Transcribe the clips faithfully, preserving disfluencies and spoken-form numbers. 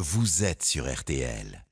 vous êtes sur R T L.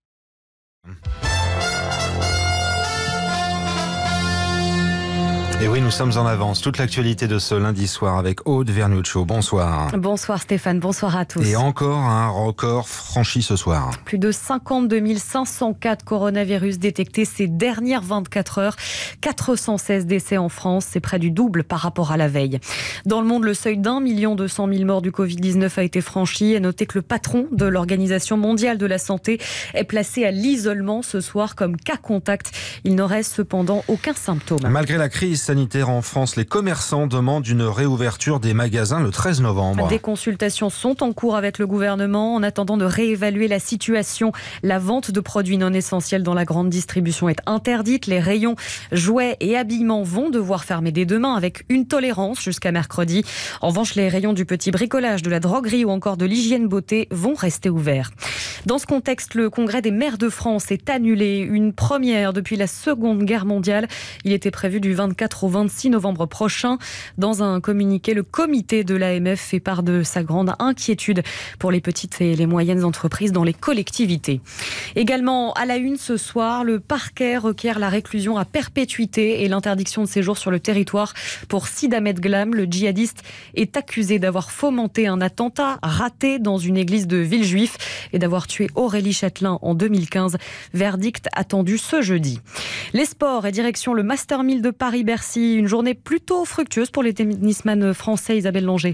Et oui, nous sommes en avance. Toute l'actualité de ce lundi soir avec Aude Vernuccio. Bonsoir. Bonsoir Stéphane, bonsoir à tous. Et encore un record franchi ce soir. Plus de cinquante-deux mille cinq cents cas de coronavirus détectés ces dernières vingt-quatre heures. quatre cent seize décès en France, c'est près du double par rapport à la veille. Dans le monde, le seuil d'un million deux cent mille morts du covid dix-neuf a été franchi. Et notez que le patron de l'Organisation mondiale de la santé est placé à l'isolement ce soir comme cas contact. Il n'aurait cependant aucun symptôme. Malgré la crise sanitaire en France, les commerçants demandent une réouverture des magasins le treize novembre. Des consultations sont en cours avec le gouvernement en attendant de réévaluer la situation. La vente de produits non essentiels dans la grande distribution est interdite. Les rayons jouets et habillements vont devoir fermer dès demain avec une tolérance jusqu'à mercredi. En revanche, les rayons du petit bricolage, de la droguerie ou encore de l'hygiène beauté vont rester ouverts. Dans ce contexte, le congrès des maires de France est annulé. Une première depuis la Seconde Guerre mondiale. Il était prévu du vingt-quatre au vingt-six novembre prochain. Dans un communiqué, le comité de l'A M F fait part de sa grande inquiétude pour les petites et les moyennes entreprises dans les collectivités. Également à la une ce soir, le parquet requiert la réclusion à perpétuité et l'interdiction de séjour sur le territoire pour Sid Ahmed Glam. Le djihadiste est accusé d'avoir fomenté un attentat raté dans une église de Villejuif et d'avoir tué Aurélie Châtelain en deux mille quinze. Verdict attendu ce jeudi. Les sports et direction le Master mille de Paris-Bercy. Une journée plutôt fructueuse pour les tennisman français. Isabelle Langer.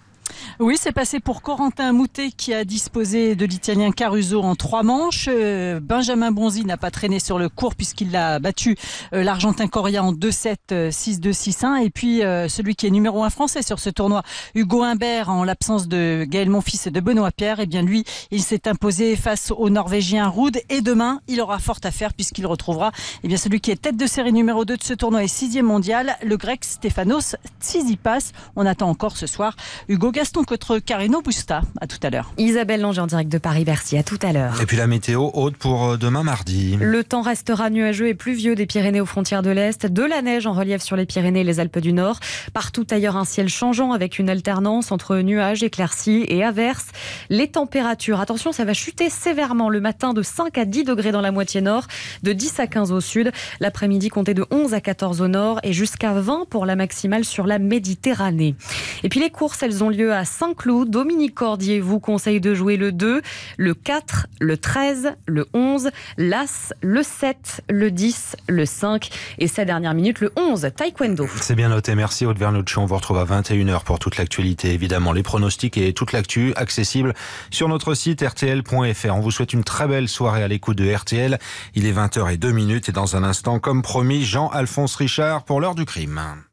Oui, c'est passé pour Corentin Moutet qui a disposé de l'Italien Caruso en trois manches. Euh, Benjamin Bonzi n'a pas traîné sur le court puisqu'il a battu euh, l'Argentin Coria en deux sept, six deux, six un. Et puis euh, celui qui est numéro un français sur ce tournoi, Hugo Humbert, en l'absence de Gaël Monfils et de Benoît Paire, eh bien lui, il s'est imposé face au Norvégien Ruud. Et demain, il aura fort à faire puisqu'il retrouvera eh bien, celui qui est tête de série numéro deux de ce tournoi et sixième mondial, le grec Stefanos Tsitsipas. On attend encore ce soir Hugo Gaston contre Carino Busta. À tout à l'heure. Isabelle Langer en direct de Paris-Bercy. À tout à l'heure. Et puis la météo haute pour demain mardi. Le temps restera nuageux et pluvieux des Pyrénées aux frontières de l'Est. De la neige en relief sur les Pyrénées et les Alpes du Nord. Partout ailleurs, un ciel changeant avec une alternance entre nuages, éclaircies et averses. Les températures, attention, ça va chuter sévèrement le matin de cinq à dix degrés dans la moitié nord, de dix à quinze au sud. L'après-midi, comptez de onze à quatorze au nord et jusqu'à vingt pour la maximale sur la Méditerranée. Et puis les courses, elles ont lieu à Saint-Cloud. Dominique Cordier vous conseille de jouer le deux, le quatre, le treize, le onze, l'As, le sept, le dix, le cinq et sa dernière minute, le onze, taekwondo. C'est bien noté, merci Aude Vernuccio. On vous retrouve à vingt et une heures pour toute l'actualité, évidemment, les pronostics et toute l'actu accessible sur notre site R T L point F R. On vous souhaite une très belle soirée à l'écoute de R T L. Il est vingt heures zéro deux et dans un instant, comme promis, Jean-Alphonse Richard pour l'heure du crime.